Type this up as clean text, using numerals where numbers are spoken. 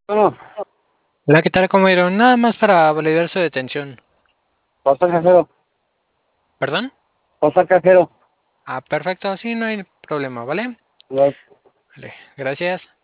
Bueno, Hola, ¿qué tal? ¿Cómo vieron? Nada más para validar su detención. pasa cajero, ¿Perdón? pasa cajero. Ah, perfecto, sí, no hay problema, ¿vale? Las Vale, gracias.